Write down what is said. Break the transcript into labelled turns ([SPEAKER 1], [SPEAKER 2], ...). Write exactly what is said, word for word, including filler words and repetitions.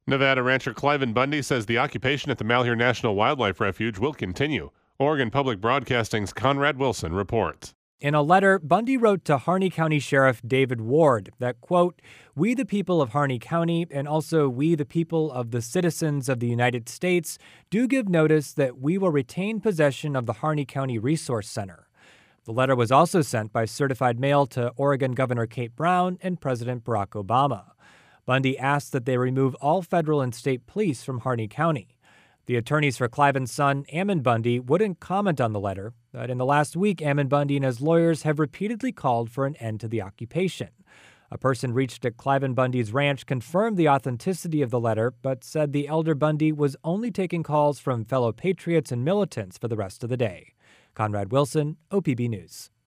[SPEAKER 1] Nevada rancher Cliven Bundy says the occupation at the Malheur National Wildlife Refuge will continue. Oregon Public Broadcasting's Conrad Wilson reports.
[SPEAKER 2] In a letter, Bundy wrote to Harney County Sheriff David Ward that, quote, "We the people of Harney County, and also we the people of the citizens of the United States, do give notice that we will retain possession of the Harney County Resource Center." The letter was also sent by certified mail to Oregon Governor Kate Brown and President Barack Obama. Bundy asked that they remove all federal and state police from Harney County. The attorneys for Cliven's son, Ammon Bundy, wouldn't comment on the letter, but in the last week, Ammon Bundy and his lawyers have repeatedly called for an end to the occupation. A person reached at Cliven Bundy's ranch confirmed the authenticity of the letter, but said the elder Bundy was only taking calls from fellow patriots and militants for the rest of the day. Conrad Wilson, O P B News.